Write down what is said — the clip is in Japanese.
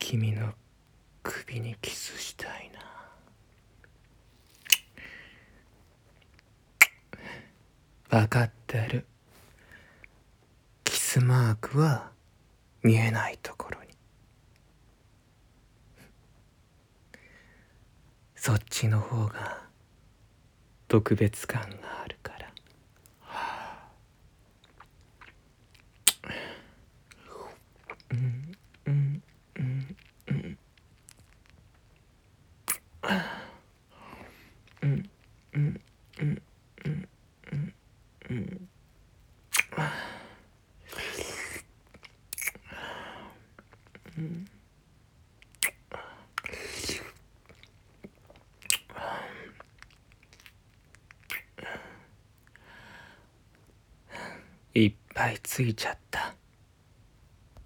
君の首にキスしたいな。わかってる。キスマークは見えないところに。そっちの方が特別感があるから。いっぱいついちゃっ